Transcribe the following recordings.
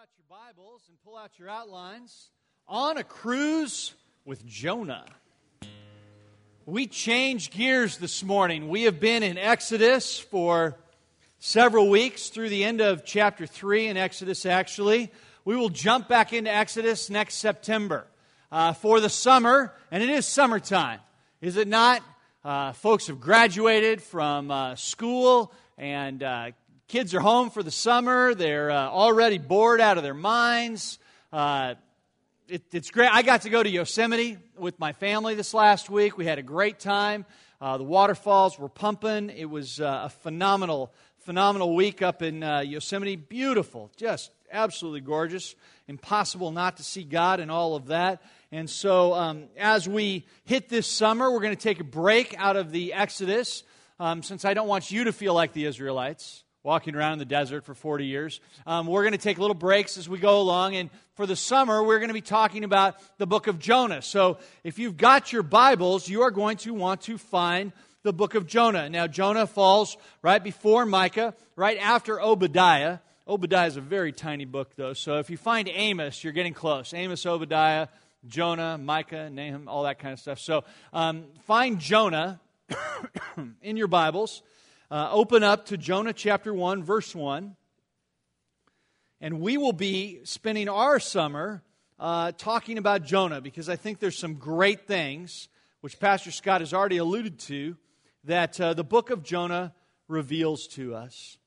out your Bibles and pull out your outlines. On a cruise with Jonah. We changed gears this morning. We have been in Exodus for several weeks through the end of chapter 3 in Exodus, actually. We will jump back into Exodus next September for the summer, and it is summertime, is it not? Folks have graduated from school, and kids are home for the summer. They're already bored out of their minds. It's great. I got to go to Yosemite with my family this last week. We had a great time. The waterfalls were pumping. It was a phenomenal week up in Yosemite. Beautiful, just absolutely gorgeous. Impossible not to see God and all of that. And so as we hit this summer, we're going to take a break out of the Exodus, since I don't want you to feel like the Israelites, walking around in the desert for 40 years. We're going to take little breaks as we go along, and for the summer, we're going to be talking about the book of Jonah. So if you've got your Bibles, you are going to want to find the book of Jonah. Now, Jonah falls right before Micah, right after Obadiah. Obadiah is a very tiny book, though, so if you find Amos, you're getting close. Amos, Obadiah, Jonah, Micah, Nahum, all that kind of stuff. So find Jonah in your Bibles. Open up to Jonah chapter 1, verse 1. And we will be spending our summer talking about Jonah, because I think there's some great things, which Pastor Scott has already alluded to, that the book of Jonah reveals to us.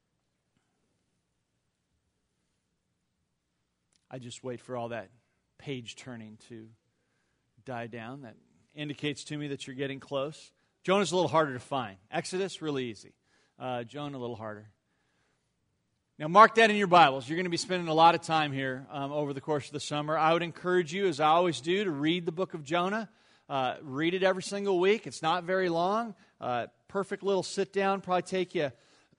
I just wait for all that page turning to die down. That indicates to me that you're getting close. Jonah's a little harder to find. Exodus, really easy. Jonah, a little harder. Now, mark that in your Bibles. You're going to be spending a lot of time here over the course of the summer. I would encourage you, as I always do, to read the book of Jonah. Read it every single week. It's not very long. Perfect little sit-down. Probably take you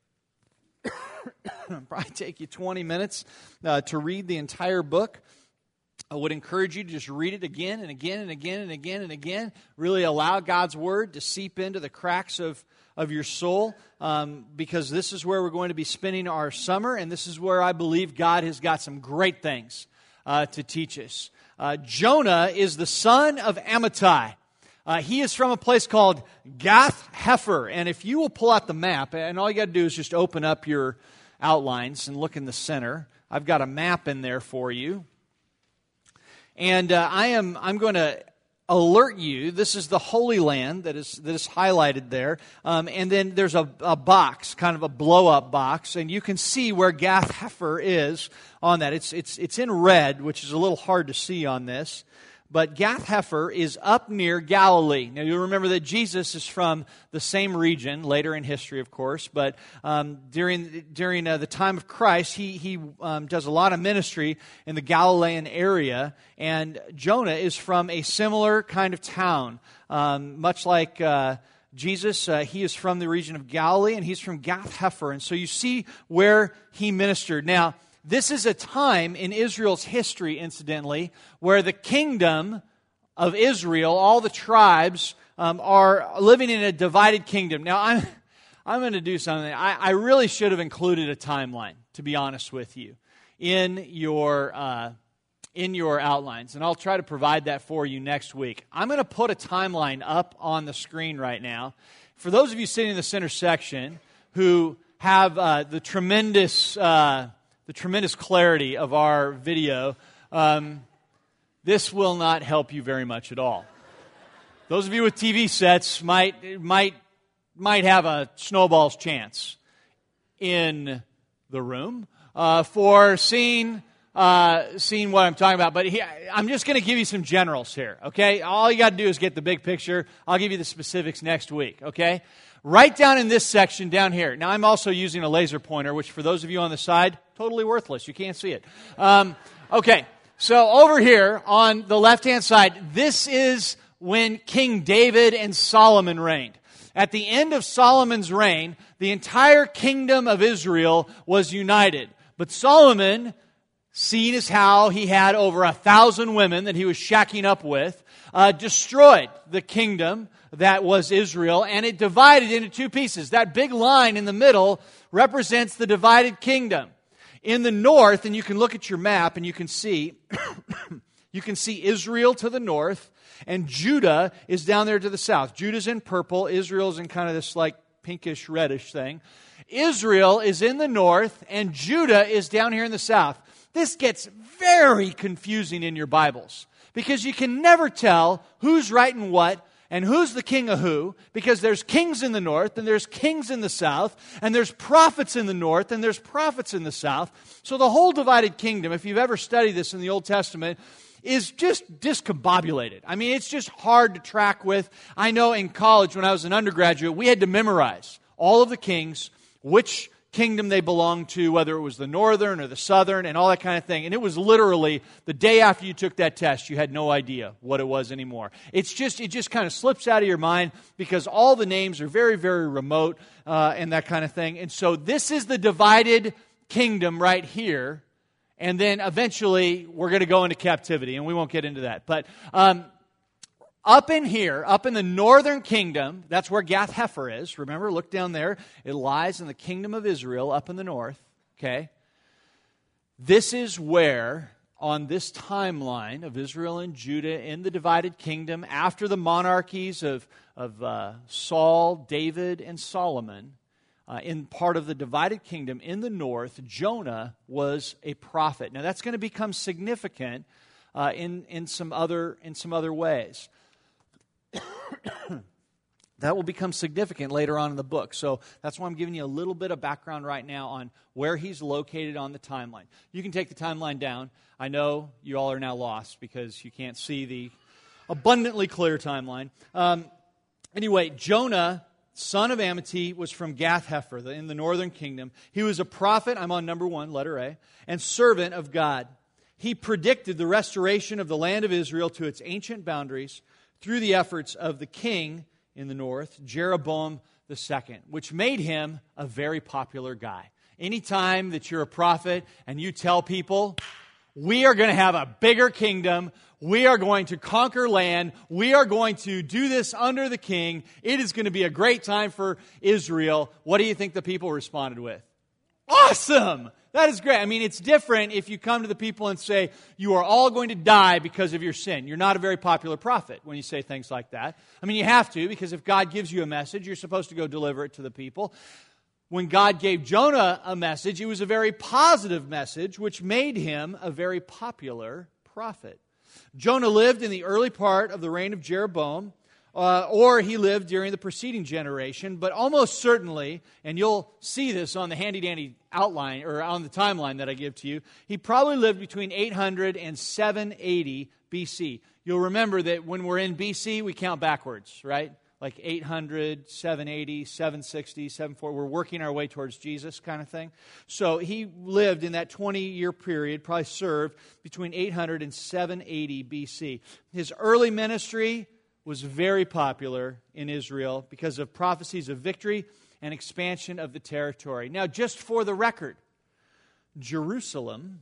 20 minutes to read the entire book. I would encourage you to just read it again and again and again and again and again. Really allow God's Word to seep into the cracks of your soul, because this is where we're going to be spending our summer, and this is where I believe God has got some great things to teach us. Jonah is the son of Amittai. He is from a place called Gath Hepher, and if you will pull out the map, and all you got to do is just open up your outlines and look in the center. I've got a map in there for you. And I'm going to alert you. This is the Holy Land that is highlighted there. And then there's a box, kind of a blow-up box, and you can see where Gath Hepher is on that. It's in red, which is a little hard to see on this. But Gath Hepher is up near Galilee. Now, you'll remember that Jesus is from the same region, later in history, of course. But during the time of Christ, he does a lot of ministry in the Galilean area. And Jonah is from a similar kind of town. Much like Jesus, he is from the region of Galilee, and he's from Gath Hepher. And so you see where he ministered. Now, this is a time in Israel's history, incidentally, where the kingdom of Israel, all the tribes, are living in a divided kingdom. Now, I'm going to do something. I really should have included a timeline, to be honest with you, in your outlines, and I'll try to provide that for you next week. I'm going to put a timeline up on the screen right now. For those of you sitting in the center section who have the tremendous clarity of our video, this will not help you very much at all. Those of you with TV sets might have a snowball's chance in the room for seeing what I'm talking about. But I'm just going to give you some generals here, okay? All you got to do is get the big picture. I'll give you the specifics next week, okay? Right down in this section down here. Now, I'm also using a laser pointer, which for those of you on the side, totally worthless. You can't see it. Okay, so over here on the left-hand side, this is when King David and Solomon reigned. At the end of Solomon's reign, the entire kingdom of Israel was united. But Solomon, seeing as how he had over 1,000 women that he was shacking up with, destroyed the kingdom that was Israel, and it divided into two pieces. That big line in the middle represents the divided kingdom. In the north, and you can look at your map and you can see you can see Israel to the north, and Judah is down there to the south. Judah's in purple, Israel's in kind of this like pinkish reddish thing. Israel is in the north, and Judah is down here in the south. This gets very confusing in your Bibles, because you can never tell who's writing what and who's the king of who, because there's kings in the north and there's kings in the south, and there's prophets in the north and there's prophets in the south. So the whole divided kingdom, if you've ever studied this in the Old Testament, is just discombobulated. I mean, it's just hard to track with. I know in college when I was an undergraduate, we had to memorize all of the kings, which kingdom they belonged to, whether it was the northern or the southern and all that kind of thing. And it was literally the day after you took that test, you had no idea what it was anymore. It just kind of slips out of your mind because all the names are very, very remote and that kind of thing. And so this is the divided kingdom right here. And then eventually we're going to go into captivity, and we won't get into that. But up in here, up in the northern kingdom, that's where Gath-Hepher is. Remember, look down there. It lies in the kingdom of Israel up in the north. Okay? This is where, on this timeline of Israel and Judah in the divided kingdom, after the monarchies of Saul, David, and Solomon, in part of the divided kingdom in the north, Jonah was a prophet. Now, that's going to become significant in some other ways. That will become significant later on in the book. So that's why I'm giving you a little bit of background right now on where he's located on the timeline. You can take the timeline down. I know you all are now lost because you can't see the abundantly clear timeline. Anyway, Jonah, son of Amittai, was from Gath-Hepher in the northern kingdom. He was a prophet, I'm on number 1, letter A, and servant of God. He predicted the restoration of the land of Israel to its ancient boundaries through the efforts of the king in the north, Jeroboam II, which made him a very popular guy. Anytime that you're a prophet and you tell people, we are going to have a bigger kingdom, we are going to conquer land, we are going to do this under the king, it is going to be a great time for Israel, what do you think the people responded with? Awesome! That is great. I mean, it's different if you come to the people and say, you are all going to die because of your sin. You're not a very popular prophet when you say things like that. I mean, you have to, because if God gives you a message, you're supposed to go deliver it to the people. When God gave Jonah a message, it was a very positive message, which made him a very popular prophet. Jonah lived in the early part of the reign of Jeroboam, or he lived during the preceding generation, but almost certainly, and you'll see this on the handy-dandy outline, or on the timeline that I give to you, he probably lived between 800 and 780 BC. You'll remember that when we're in BC, we count backwards, right? Like 800, 780, 760, 740. We're working our way towards Jesus kind of thing. So he lived in that 20-year period, probably served between 800 and 780 BC. His early ministry was very popular in Israel because of prophecies of victory and expansion of the territory. Now, just for the record, Jerusalem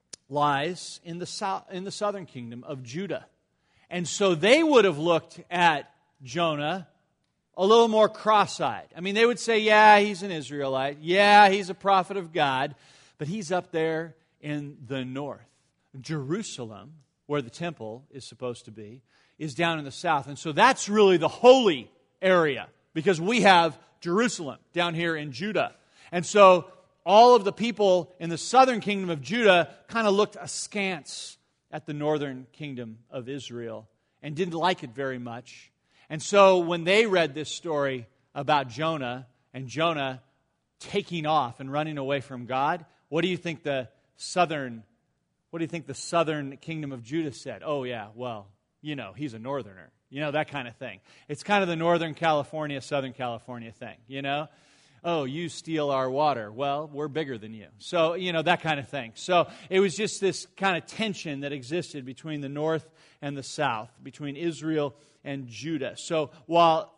lies in the southern kingdom of Judah. And so they would have looked at Jonah a little more cross-eyed. I mean, they would say, yeah, he's an Israelite. Yeah, he's a prophet of God. But he's up there in the north. Jerusalem, where the temple is supposed to be, is down in the south. And so that's really the holy area, because we have Jerusalem down here in Judah. And so all of the people in the southern kingdom of Judah kind of looked askance at the northern kingdom of Israel and didn't like it very much. And so when they read this story about Jonah and Jonah taking off and running away from God, what do you think the southern kingdom of Judah said? Oh yeah, well, you know, he's a northerner. You know, that kind of thing. It's kind of the Northern California, Southern California thing, you know? Oh, you steal our water. Well, we're bigger than you. So, you know, that kind of thing. So it was just this kind of tension that existed between the north and the south, between Israel and Judah. So while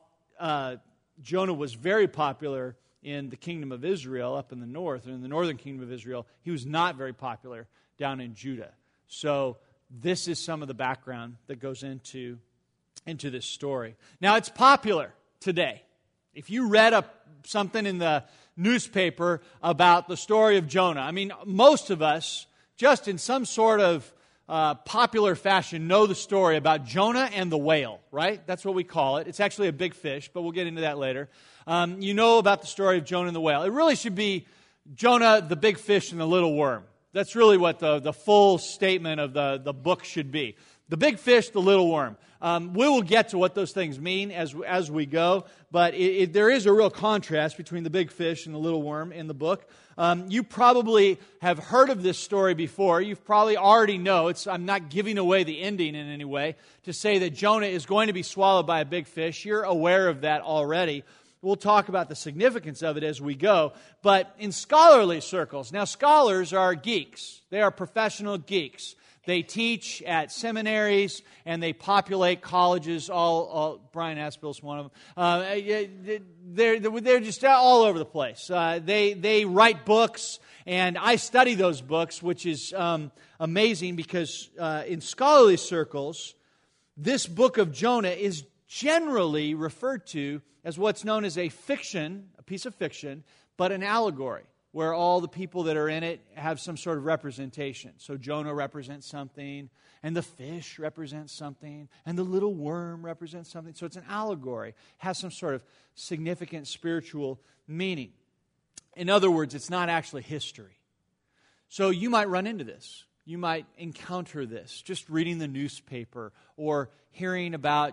Jonah was very popular in the kingdom of Israel up in the north, and in the northern kingdom of Israel, he was not very popular down in Judah. So this is some of the background that goes into this story. Now, it's popular today. If you read something in the newspaper about the story of Jonah, I mean, most of us, just in some sort of popular fashion, know the story about Jonah and the whale, right? That's what we call it. It's actually a big fish, but we'll get into that later. You know about the story of Jonah and the whale. It really should be Jonah, the big fish, and the little worm. That's really what the full statement of the book should be. The big fish, the little worm. We will get to what those things mean as we go, but there is a real contrast between the big fish and the little worm in the book. You probably have heard of this story before. You probably already know. I'm not giving away the ending in any way to say that Jonah is going to be swallowed by a big fish. You're aware of that already. We'll talk about the significance of it as we go. But in scholarly circles, now scholars are geeks. They are professional geeks. They teach at seminaries and they populate colleges. Brian Aspel's one of them. They're just all over the place. They write books, and I study those books, which is amazing because in scholarly circles, this book of Jonah is generally referred to as what's known as a fiction, a piece of fiction, but an allegory, where all the people that are in it have some sort of representation. So Jonah represents something, and the fish represents something, and the little worm represents something. So it's an allegory, has some sort of significant spiritual meaning. In other words, it's not actually history. So you might run into this. You might encounter this just reading the newspaper or hearing about,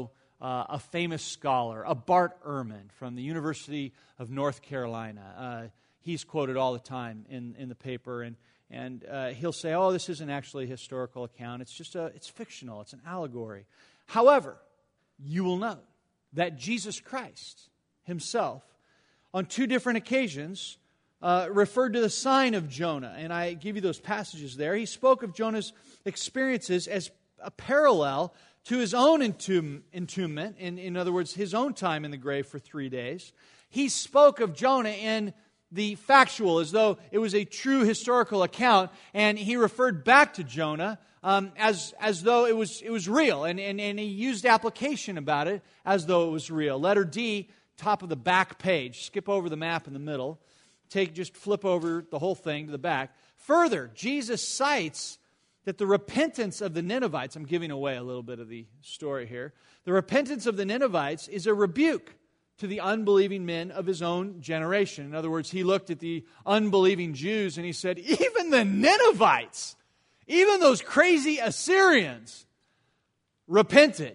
a famous scholar, a Bart Ehrman from the University of North Carolina. He's quoted all the time in the paper, and he'll say, "Oh, this isn't actually a historical account. It's fictional. It's an allegory." However, you will note that Jesus Christ himself, on two different occasions, referred to the sign of Jonah, and I give you those passages there. He spoke of Jonah's experiences as a parallel to his own entombment, in other words, his own time in the grave for 3 days. He spoke of Jonah in the factual, as though it was a true historical account, and he referred back to Jonah as though it was real, and he used application about it as though it was real. Letter D, top of the back page. Skip over the map in the middle. Just flip over the whole thing to the back. Further, Jesus cites that the repentance of the Ninevites, I'm giving away a little bit of the story here, the repentance of the Ninevites is a rebuke to the unbelieving men of his own generation. In other words, he looked at the unbelieving Jews and he said, even the Ninevites, even those crazy Assyrians, repented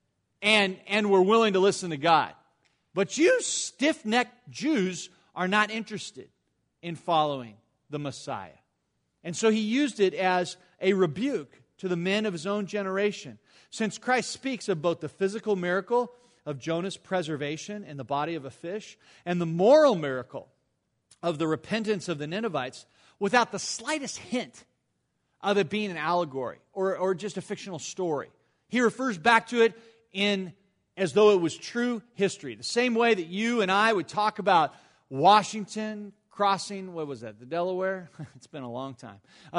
and were willing to listen to God. But you stiff-necked Jews are not interested in following the Messiah. And so he used it as a rebuke to the men of his own generation. Since Christ speaks of both the physical miracle of Jonah's preservation in the body of a fish and the moral miracle of the repentance of the Ninevites without the slightest hint of it being an allegory or just a fictional story. He refers back to it as though it was true history. The same way that you and I would talk about Washington crossing, what was that, the Delaware? It's been a long time.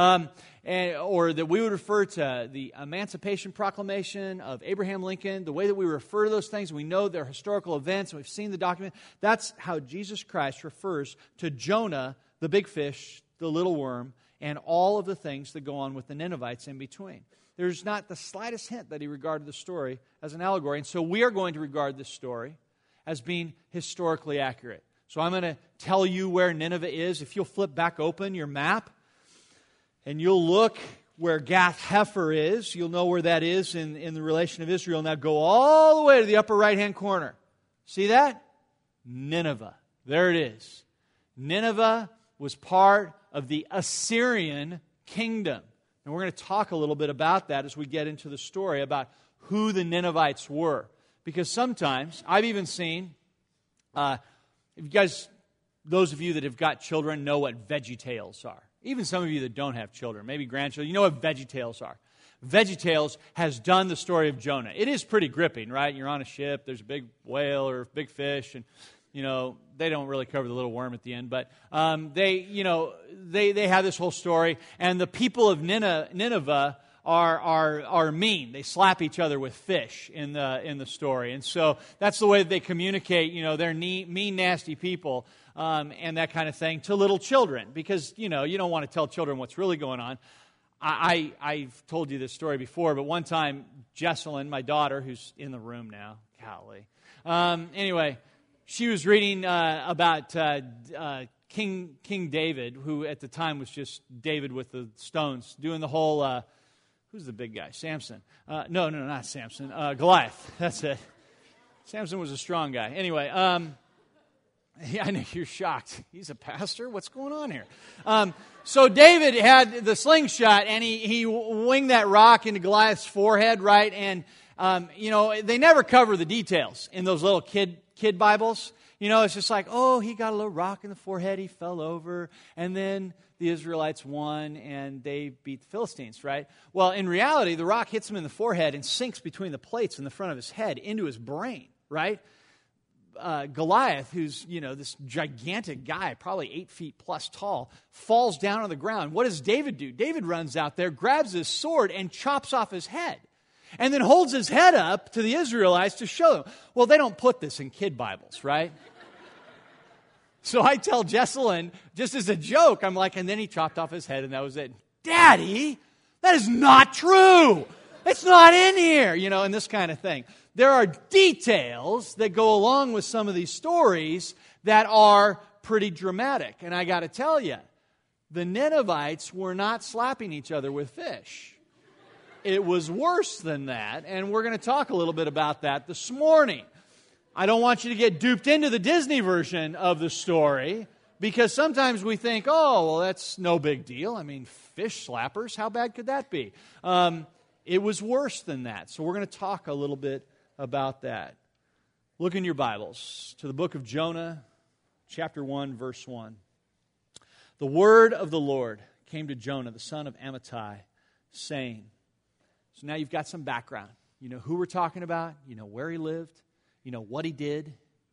Or that we would refer to the Emancipation Proclamation of Abraham Lincoln, the way that we refer to those things, we know they're historical events, and we've seen the document. That's how Jesus Christ refers to Jonah, the big fish, the little worm, and all of the things that go on with the Ninevites in between. There's not the slightest hint that he regarded the story as an allegory, and so we are going to regard this story as being historically accurate. So I'm going to tell you where Nineveh is. If you'll flip back open your map and you'll look where Gath-Hepher is, you'll know where that is in the relation of Israel. Now go all the way to the upper right-hand corner. See that? Nineveh. There it is. Nineveh was part of the Assyrian kingdom. And we're going to talk a little bit about that as we get into the story about who the Ninevites were. Because sometimes, I've even seen... if you guys, those of you that have got children, know what VeggieTales are. Even some of you that don't have children, maybe grandchildren, you know what VeggieTales are. VeggieTales has done the story of Jonah. It is pretty gripping, right? You're on a ship, there's a big whale or big fish, and they don't really cover the little worm at the end, but they have this whole story, and the people of Nineveh are mean. They slap each other with fish in the story. And so that's the way that they communicate, they're mean, nasty people, and that kind of thing to little children. Because, you don't want to tell children what's really going on. I've told you this story before, but one time, Jesselyn, my daughter, who's in the room now, golly. Anyway, she was reading about King David, who at the time was just David with the stones, doing the whole, who's the big guy? Samson. No, not Samson. Goliath. That's it. Samson was a strong guy. Anyway, yeah, I know you're shocked. He's a pastor? What's going on here? So David had the slingshot, and he winged that rock into Goliath's forehead, right? And, they never cover the details in those little kid Bibles. It's just like, oh, he got a little rock in the forehead, he fell over, and then the Israelites won, and they beat the Philistines, right? Well, in reality, the rock hits him in the forehead and sinks between the plates in the front of his head into his brain, right? Goliath, who's, this gigantic guy, probably 8 feet plus tall, falls down on the ground. What does David do? David runs out there, grabs his sword, and chops off his head. And then holds his head up to the Israelites to show them. Well, they don't put this in kid Bibles, right? So I tell Jesselyn, just as a joke, I'm like, and then he chopped off his head and that was it. Daddy, that is not true. It's not in here, and this kind of thing. There are details that go along with some of these stories that are pretty dramatic. And I got to tell you, the Ninevites were not slapping each other with fish. It was worse than that, and we're going to talk a little bit about that this morning. I don't want you to get duped into the Disney version of the story, because sometimes we think, oh, well, that's no big deal. I mean, fish slappers, how bad could that be? It was worse than that, so we're going to talk a little bit about that. Look in your Bibles to the book of Jonah, chapter 1, verse 1. The word of the Lord came to Jonah, the son of Amittai, saying. So now you've got some background. You know who we're talking about. You know where he lived. You know what he did.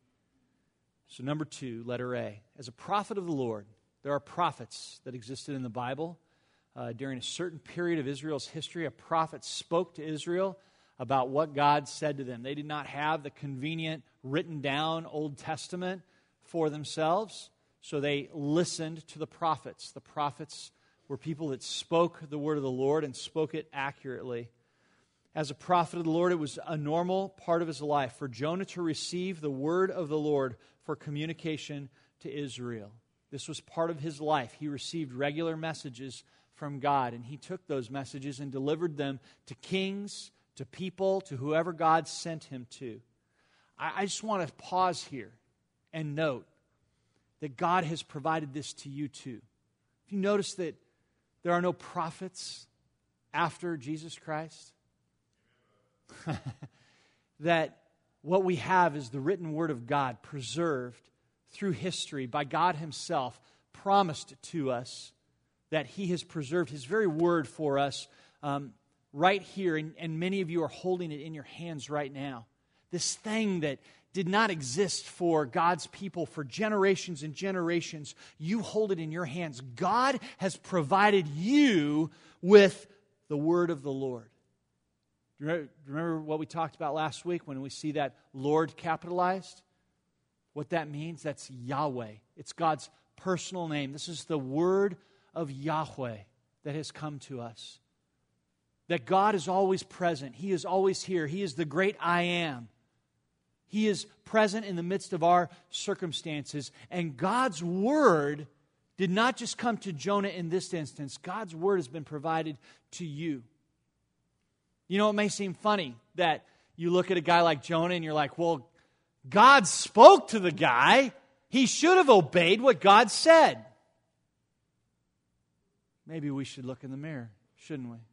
So number 2, letter A. As a prophet of the Lord, there are prophets that existed in the Bible. During a certain period of Israel's history, a prophet spoke to Israel about what God said to them. They did not have the convenient written down Old Testament for themselves, so they listened to the prophets. The prophets were people that spoke the word of the Lord and spoke it accurately. As a prophet of the Lord, it was a normal part of his life for Jonah to receive the word of the Lord for communication to Israel. This was part of his life. He received regular messages from God, and he took those messages and delivered them to kings, to people, to whoever God sent him to. I just want to pause here and note that God has provided this to you too. If you notice that there are no prophets after Jesus Christ, that what we have is the written word of God preserved through history by God himself, promised to us that he has preserved his very word for us right here, and many of you are holding it in your hands right now. This thing that did not exist for God's people for generations and generations, you hold it in your hands. God has provided you with the word of the Lord. Do you remember what we talked about last week when we see that Lord capitalized? What that means? That's Yahweh. It's God's personal name. This is the word of Yahweh that has come to us. That God is always present. He is always here. He is the great I am. He is present in the midst of our circumstances. And God's word did not just come to Jonah in this instance. God's word has been provided to you. You know, it may seem funny that you look at a guy like Jonah and you're like, well, God spoke to the guy. He should have obeyed what God said. Maybe we should look in the mirror, shouldn't we?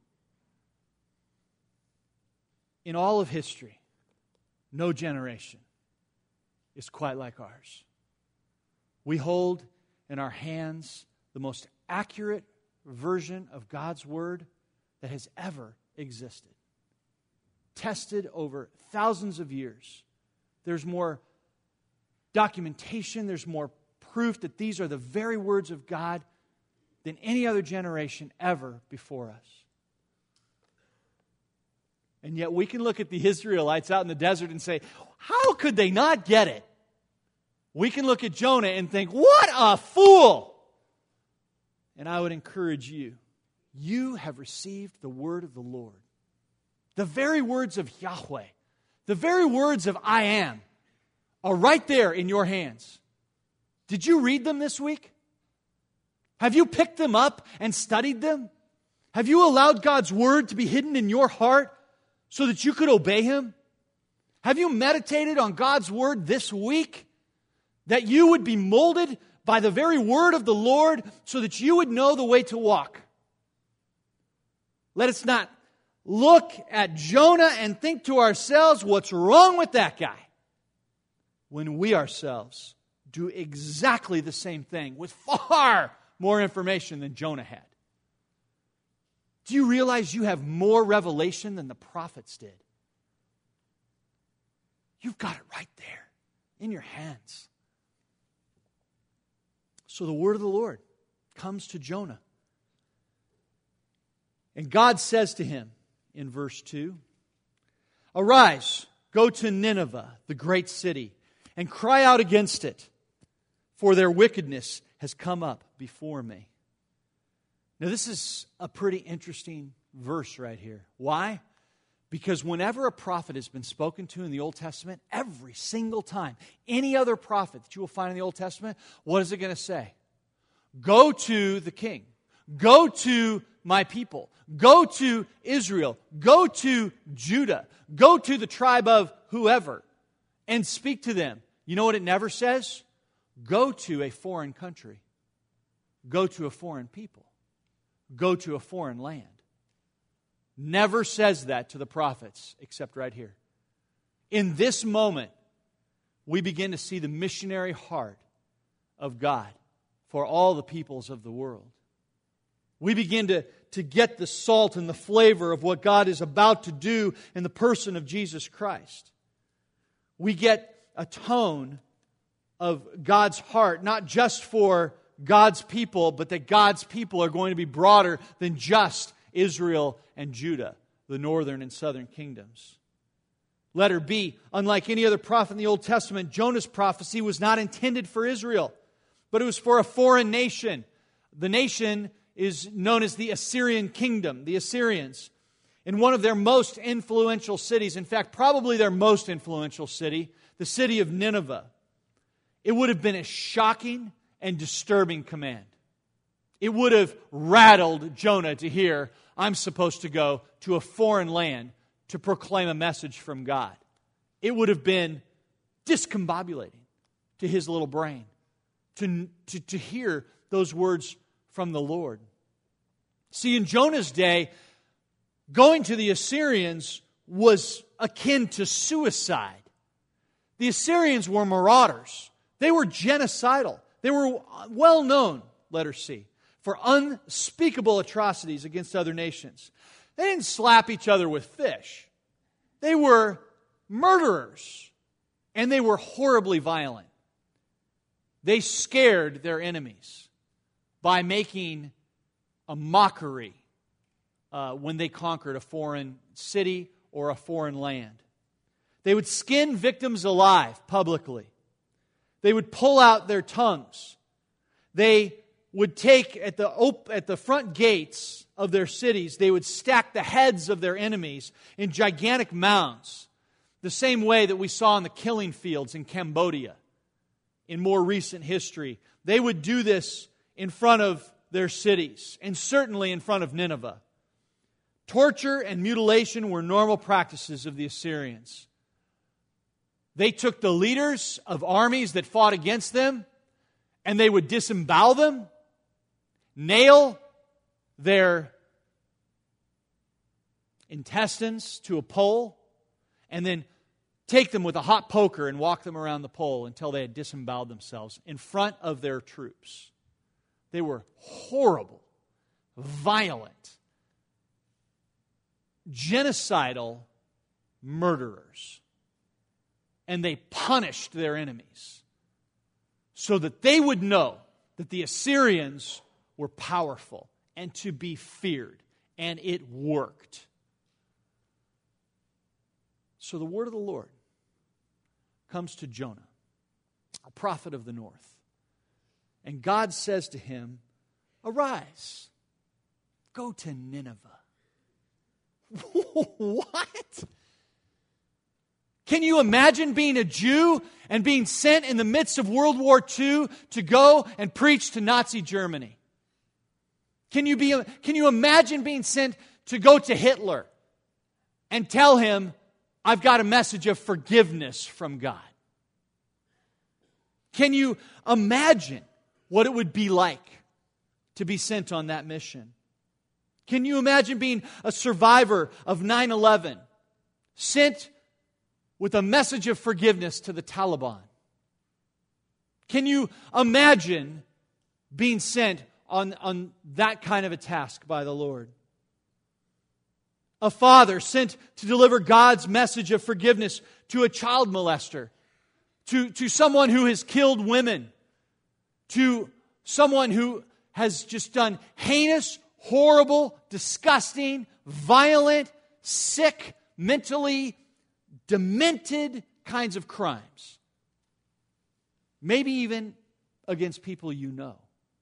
In all of history, no generation is quite like ours. We hold in our hands the most accurate version of God's word that has ever existed. Tested over thousands of years. There's more documentation, there's more proof that these are the very words of God than any other generation ever before us. And yet we can look at the Israelites out in the desert and say, how could they not get it? We can look at Jonah and think, what a fool! And I would encourage you, you have received the word of the Lord. The very words of Yahweh, the very words of I am, are right there in your hands. Did you read them this week? Have you picked them up and studied them? Have you allowed God's word to be hidden in your heart so that you could obey Him? Have you meditated on God's word this week that you would be molded by the very word of the Lord so that you would know the way to walk? Let us not look at Jonah and think to ourselves, what's wrong with that guy? When we ourselves do exactly the same thing with far more information than Jonah had. Do you realize you have more revelation than the prophets did? You've got it right there in your hands. So the word of the Lord comes to Jonah. And God says to him in verse 2, "Arise, go to Nineveh, the great city, and cry out against it, for their wickedness has come up before me." Now this is a pretty interesting verse right here. Why? Because whenever a prophet has been spoken to in the Old Testament, every single time, any other prophet that you will find in the Old Testament, what is it going to say? Go to the king. Go to my people. Go to Israel. Go to Judah. Go to the tribe of whoever and speak to them. You know what it never says? Go to a foreign country. Go to a foreign people. Go to a foreign land. Never says that to the prophets, except right here. In this moment, we begin to see the missionary heart of God for all the peoples of the world. We begin to get the salt and the flavor of what God is about to do in the person of Jesus Christ. We get a tone of God's heart, not just for God's people, but that God's people are going to be broader than just Israel and Judah, the northern and southern kingdoms. Letter B, unlike any other prophet in the Old Testament, Jonah's prophecy was not intended for Israel, but it was for a foreign nation. The nation is known as the Assyrian kingdom, the Assyrians. In one of their most influential cities, in fact, probably their most influential city, the city of Nineveh. It would have been a shocking and disturbing command. It would have rattled Jonah to hear, I'm supposed to go to a foreign land to proclaim a message from God. It would have been discombobulating to his little brain to hear those words from the Lord. See, in Jonah's day, going to the Assyrians was akin to suicide. The Assyrians were marauders. They were genocidal. They were well known, letter C, for unspeakable atrocities against other nations. They didn't slap each other with fish. They were murderers, and they were horribly violent. They scared their enemies by making a mockery when they conquered a foreign city or a foreign land. They would skin victims alive publicly. They would pull out their tongues. They would take at the front gates of their cities, they would stack the heads of their enemies in gigantic mounds, the same way that we saw in the killing fields in Cambodia in more recent history. They would do this in front of their cities, and certainly in front of Nineveh. Torture and mutilation were normal practices of the Assyrians. They took the leaders of armies that fought against them, and they would disembowel them, nail their intestines to a pole, and then take them with a hot poker and walk them around the pole until they had disemboweled themselves in front of their troops. They were horrible, violent, genocidal murderers. And they punished their enemies so that they would know that the Assyrians were powerful and to be feared. And it worked. So the word of the Lord comes to Jonah, a prophet of the north. And God says to him, "Arise, go to Nineveh." What? Can you imagine being a Jew and being sent in the midst of World War II to go and preach to Nazi Germany? Can you imagine being sent to go to Hitler and tell him, "I've got a message of forgiveness from God"? Can you imagine what it would be like to be sent on that mission? Can you imagine being a survivor of 9/11, sent with a message of forgiveness to the Taliban? Can you imagine being sent on that kind of a task by the Lord? A father sent to deliver God's message of forgiveness to a child molester, to someone who has killed women, to someone who has just done heinous, horrible, disgusting, violent, sick, mentally demented kinds of crimes. Maybe even against people you know.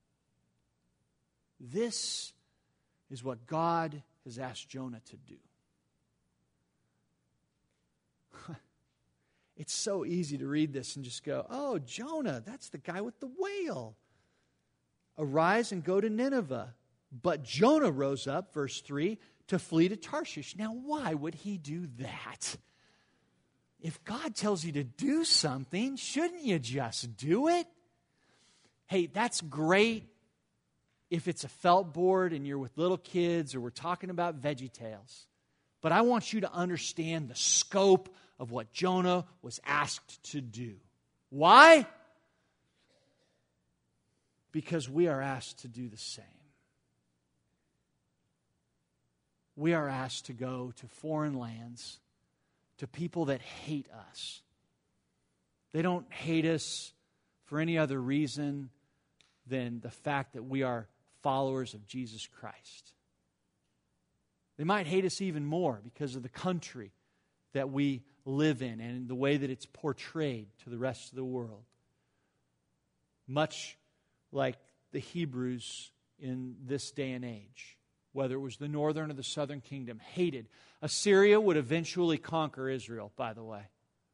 This is what God has asked Jonah to do. It's so easy to read this and just go, "Oh, Jonah, that's the guy with the whale. Arise and go to Nineveh." But Jonah rose up, verse 3, to flee to Tarshish. Now, why would he do that? If God tells you to do something, shouldn't you just do it? Hey, that's great if it's a felt board and you're with little kids or we're talking about VeggieTales. But I want you to understand the scope of what Jonah was asked to do. Why? Because we are asked to do the same. We are asked to go to foreign lands, to people that hate us. They don't hate us for any other reason than the fact that we are followers of Jesus Christ. They might hate us even more because of the country that we live in and the way that it's portrayed to the rest of the world. Much like the Hebrews in this day and age, whether it was the northern or the southern kingdom, hated. Assyria would eventually conquer Israel, by the way.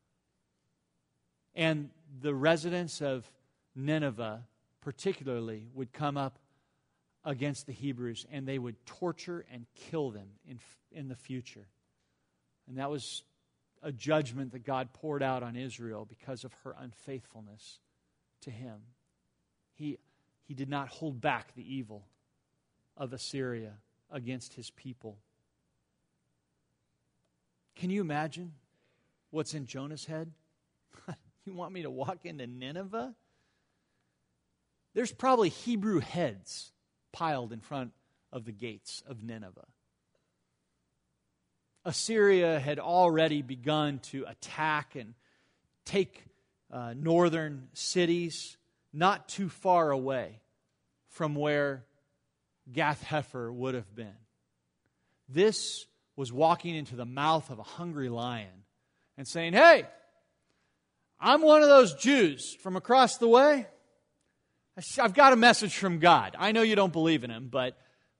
And the residents of Nineveh, particularly, would come up against the Hebrews, and they would torture and kill them in the future. And that was a judgment that God poured out on Israel because of her unfaithfulness to Him. He did not hold back the evil of Assyria against His people. Can you imagine what's in Jonah's head? You want me to walk into Nineveh? There's probably Hebrew heads piled in front of the gates of Nineveh. Assyria had already begun to attack and take northern cities not too far away from where Gath-Hepher would have been. This was walking into the mouth of a hungry lion and saying, "Hey, I'm one of those Jews from across the way. I've got a message from God. I know you don't believe in Him, but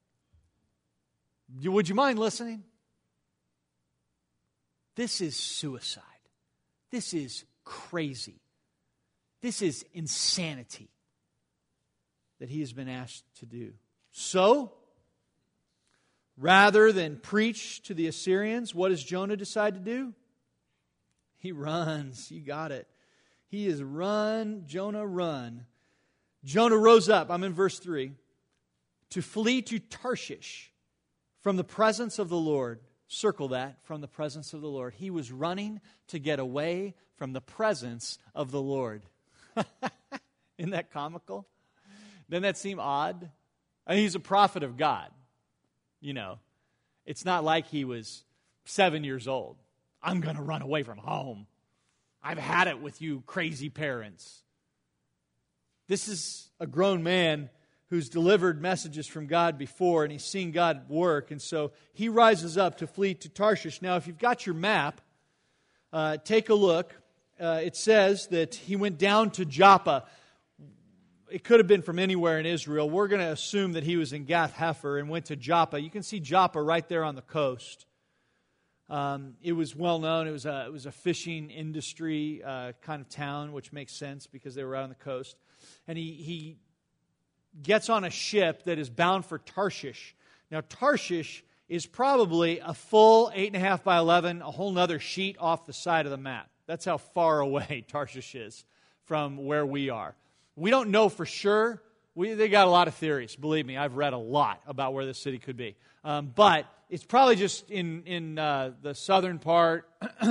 would you mind listening?" This is suicide. This is crazy. This is insanity that he has been asked to do. So, rather than preach to the Assyrians, what does Jonah decide to do? He runs. You got it. He is run. Jonah run. Jonah rose up, I'm in verse 3, to flee to Tarshish from the presence of the Lord. Circle that, from the presence of the Lord. He was running to get away from the presence of the Lord. Isn't that comical? Doesn't that seem odd? I mean, he's a prophet of God. You know, it's not like he was 7 years old. I'm going to run away from home. I've had it with you crazy parents. This is a grown man who's delivered messages from God before, and he's seen God work, and so he rises up to flee to Tarshish. Now, if you've got your map, take a look. It says that he went down to Joppa. It could have been from anywhere in Israel. We're going to assume that he was in Gath-Hepher and went to Joppa. You can see Joppa right there on the coast. It was well known. It was a fishing industry kind of town, which makes sense because they were out on the coast. And he gets on a ship that is bound for Tarshish. Now, Tarshish is probably a full 8.5 by 11, a whole nother sheet off the side of the map. That's how far away Tarshish is from where we are. We don't know for sure. They got a lot of theories. Believe me, I've read a lot about where this city could be. But it's probably just in the southern part,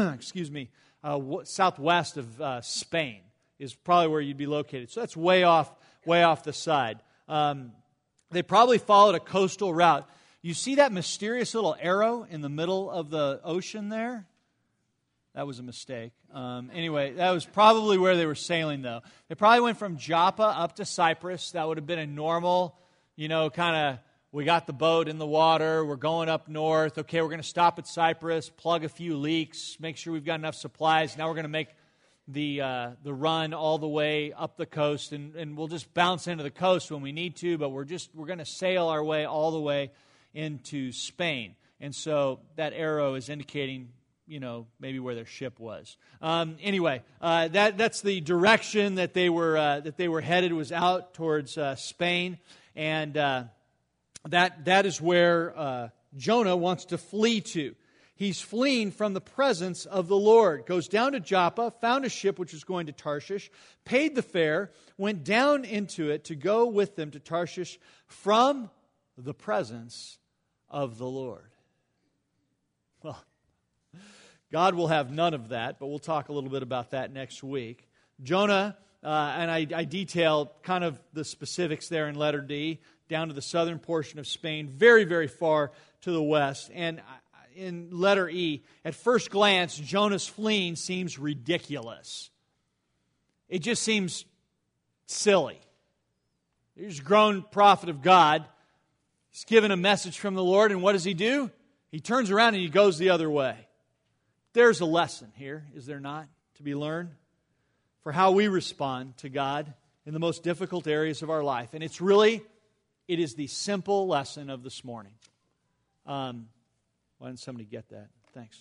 southwest of Spain is probably where you'd be located. So that's way off the side. They probably followed a coastal route. You see that mysterious little arrow in the middle of the ocean there? That was a mistake. Anyway, that was probably where they were sailing, though. They probably went from Joppa up to Cyprus. That would have been a normal, kind of, we got the boat in the water, we're going up north. Okay, we're going to stop at Cyprus, plug a few leaks, make sure we've got enough supplies. Now we're going to make the run all the way up the coast, and we'll just bounce into the coast when we need to, but we're going to sail our way all the way into Spain. And so that arrow is indicating maybe where their ship was. Anyway, that's the direction that they were headed, was out towards Spain, and that is where Jonah wants to flee to. He's fleeing from the presence of the Lord. Goes down to Joppa, found a ship which was going to Tarshish, paid the fare, went down into it to go with them to Tarshish from the presence of the Lord. Well, God will have none of that, but we'll talk a little bit about that next week. Jonah, and I detail kind of the specifics there in letter D, down to the southern portion of Spain, very, very far to the west. And in letter E, at first glance, Jonah's fleeing seems ridiculous. It just seems silly. He's a grown prophet of God. He's given a message from the Lord, and what does he do? He turns around and he goes the other way. There's a lesson here, is there not, to be learned for how we respond to God in the most difficult areas of our life. And it is the simple lesson of this morning. Why didn't somebody get that? Thanks.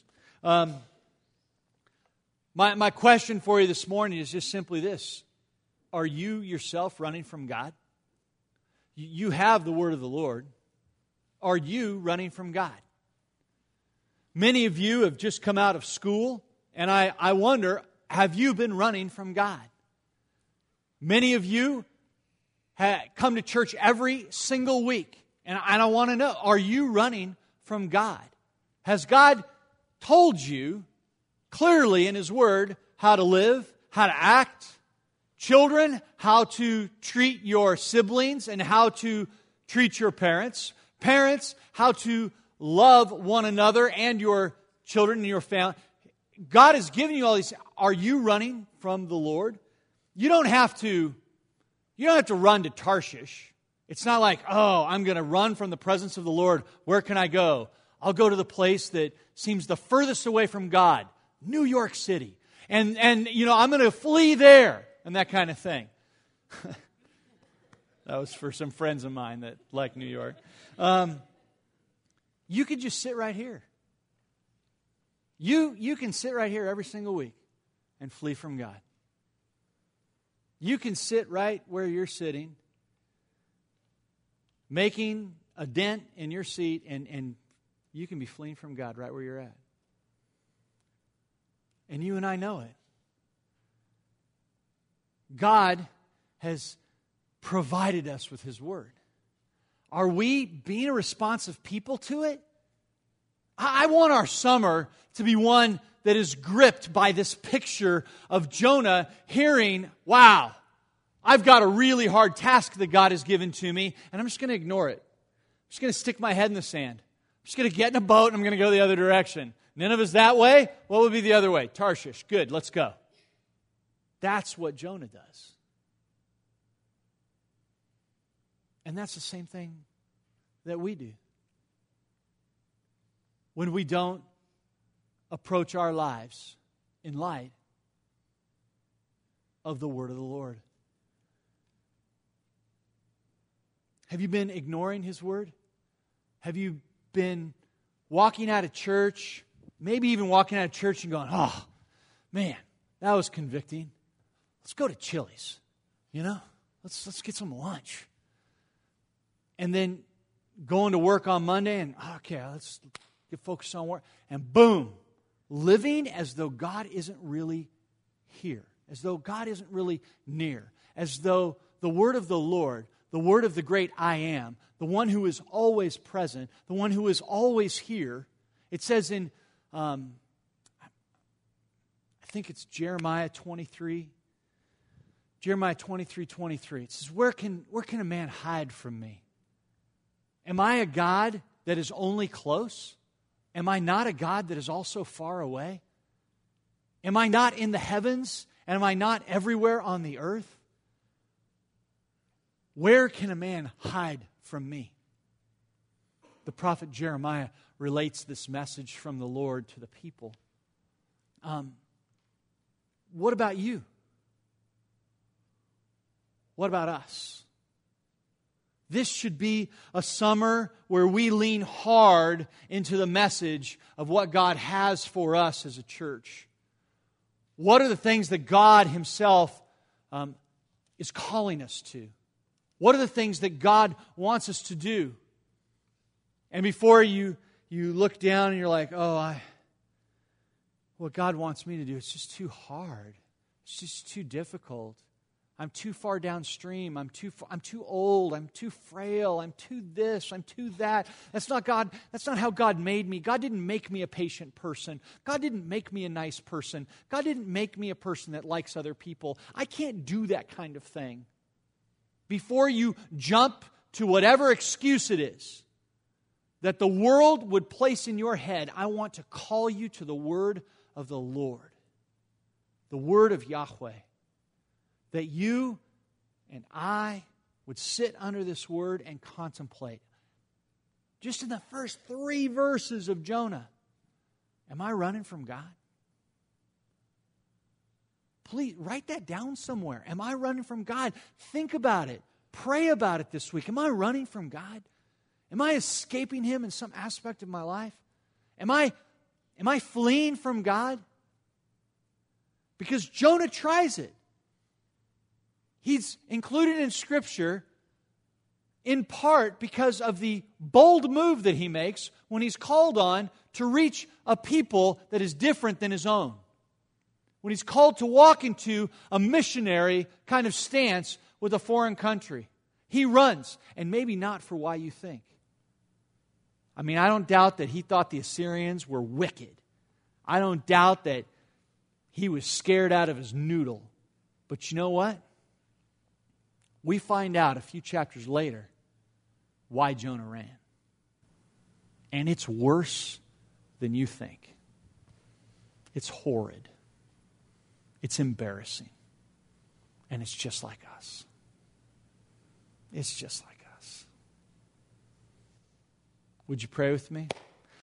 My question for you this morning is just simply this. Are you yourself running from God? You have the word of the Lord. Are you running from God? Many of you have just come out of school, and I wonder, have you been running from God? Many of you come to church every single week, and I want to know, are you running from God? Has God told you clearly in His Word how to live, how to act? Children, how to treat your siblings and how to treat your parents. Parents, how to love one another and your children and your family. God has given you all these. Are you running from the Lord? You don't have to run to Tarshish. It's not like, I'm going to run from the presence of the Lord. Where can I go? I'll go to the place that seems the furthest away from God, New York City. And I'm going to flee there and that kind of thing. That was for some friends of mine that like New York. You could just sit right here. You can sit right here every single week and flee from God. You can sit right where you're sitting, making a dent in your seat, and you can be fleeing from God right where you're at. And you and I know it. God has provided us with His Word. Are we being a responsive people to it? I want our summer to be one that is gripped by this picture of Jonah hearing, wow, I've got a really hard task that God has given to me, and I'm just going to ignore it. I'm just going to stick my head in the sand. I'm just going to get in a boat and I'm going to go the other direction. Nineveh's that way? What would be the other way? Tarshish. Good, let's go. That's what Jonah does. And that's the same thing that we do. When we don't approach our lives in light of the word of the Lord? Have you been ignoring His word? Have you been walking out of church, maybe even walking out of church and going, oh, man, that was convicting. Let's go to Chili's, Let's get some lunch. And then going to work on Monday and, okay, let's get focused on work. And boom, living as though God isn't really here, as though God isn't really near, as though the word of the Lord, the word of the great I Am, the one who is always present, the one who is always here. It says in, I think it's Jeremiah 23. Jeremiah 23:23. It says, where can a man hide from me? Am I a God that is only close? Am I not a God that is also far away? Am I not in the heavens? And am I not everywhere on the earth? Where can a man hide from me? The prophet Jeremiah relates this message from the Lord to the people. What about you? What about us? This should be a summer where we lean hard into the message of what God has for us as a church. What are the things that God Himself is calling us to? What are the things that God wants us to do? And before you look down and you're like, what God wants me to do, it's just too hard. It's just too difficult. I'm too far downstream. I'm too old. I'm too frail. I'm too this. I'm too that. That's not God. That's not how God made me. God didn't make me a patient person. God didn't make me a nice person. God didn't make me a person that likes other people. I can't do that kind of thing. Before you jump to whatever excuse it is that the world would place in your head, I want to call you to the word of the Lord, the word of Yahweh. That you and I would sit under this word and contemplate. Just in the first 3 verses of Jonah, am I running from God? Please write that down somewhere. Am I running from God? Think about it. Pray about it this week. Am I running from God? Am I escaping Him in some aspect of my life? Am I fleeing from God? Because Jonah tries it. He's included in Scripture in part because of the bold move that he makes when he's called on to reach a people that is different than his own. When he's called to walk into a missionary kind of stance with a foreign country. He runs, and maybe not for why you think. I don't doubt that he thought the Assyrians were wicked. I don't doubt that he was scared out of his noodle. But you know what? We find out a few chapters later why Jonah ran. And it's worse than you think. It's horrid. It's embarrassing. And it's just like us. It's just like us. Would you pray with me?